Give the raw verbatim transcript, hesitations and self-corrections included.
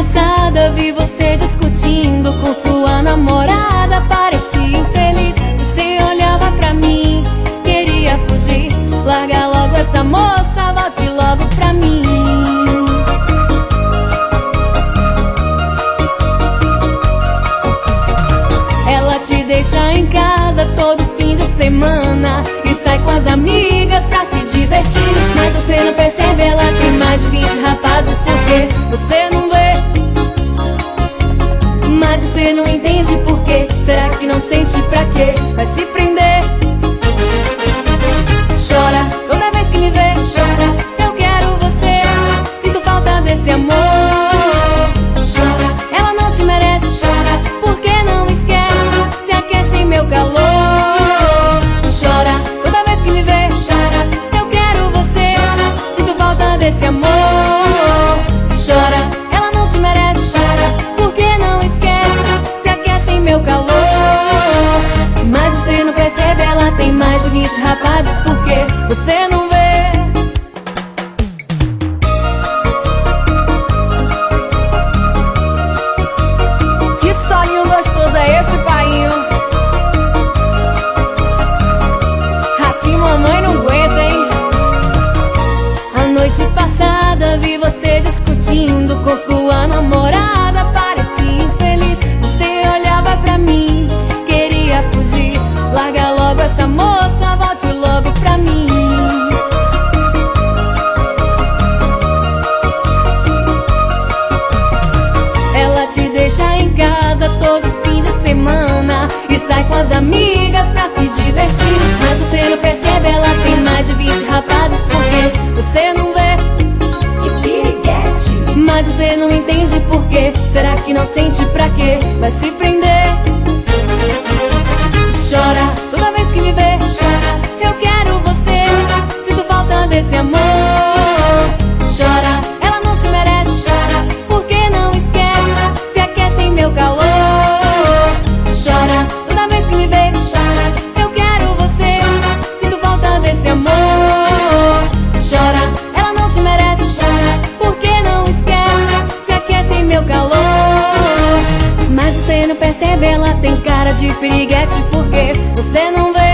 passada vi você discutindo com sua namorada. Parecia infeliz, você olhava pra mim, queria fugir. Larga logo essa moça, volte logo pra mim. Ela te deixa em casa todo fim de semana e sai com as amigas pra se divertir. Mas você não percebe, ela tem mais de vinte rapazes. Por que você não vê? Mas você não entende por quê. Será que não sente pra quê? Vai se prender. Chora toda vez que me vê. Chora, eu quero você. Chora, sinto falta desse amor. Chora, ela não te merece. Chora, por que não esquece? Chora, se aquece em meu calor. Chora toda vez que me vê. Chora, eu quero você. Chora, sinto falta desse amor. Chora, ela não te merece. Chora, por que não esquece? Chora, se aquece em meu calor. Mas você não percebe, ela tem mais de vinte rapazes. Por que você não vê? Que solinho gostoso é esse, painho? Assim mamãe não aguenta, hein? A noite passada vi você discutindo com sua namorada. Parecia infeliz, você olhava pra mim, queria fugir. Larga logo essa moça, volte logo pra mim. Ela te deixa em casa todo fim de semana e sai com as amigas pra se divertir. Mas você não percebe, ela tem mais de vinte rapazes. Por que você não vê? Que piriguete. Mas você não entende por quê. Será que não sente pra quê? Vai se prender. Chora toda vez que me vê. Chora, eu quero você. Chora, sinto falta desse amor. Chora, ela não te merece. Chora, por que não esquece? Chora, se aquece em meu calor. Chora toda vez que me vê. Chora, eu quero você. Chora, sinto falta desse amor. Chora, ela não te merece. Chora, por que não esquece? Chora, se aquece em meu calor. Mas você não percebe, ela tem cara de piriguete. Por que você não vê?